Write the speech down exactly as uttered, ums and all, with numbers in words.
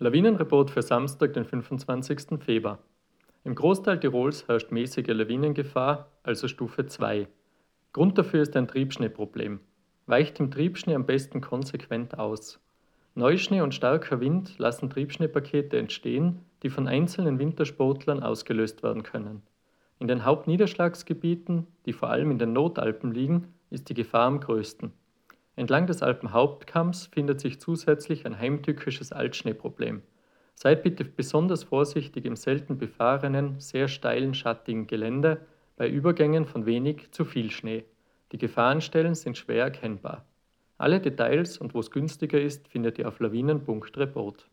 Lawinenreport für Samstag, den fünfundzwanzigsten Februar. Im Großteil Tirols herrscht mäßige Lawinengefahr, also Stufe zwei. Grund dafür ist ein Triebschneeproblem. Weicht im Triebschnee am besten konsequent aus. Neuschnee und starker Wind lassen Triebschneepakete entstehen, die von einzelnen Wintersportlern ausgelöst werden können. In den Hauptniederschlagsgebieten, die vor allem in den Nordalpen liegen, ist die Gefahr am größten. Entlang des Alpenhauptkamms findet sich zusätzlich ein heimtückisches Altschneeproblem. Seid bitte besonders vorsichtig im selten befahrenen, sehr steilen, schattigen Gelände bei Übergängen von wenig zu viel Schnee. Die Gefahrenstellen sind schwer erkennbar. Alle Details und wo es günstiger ist, findet ihr auf lawinen punkt report.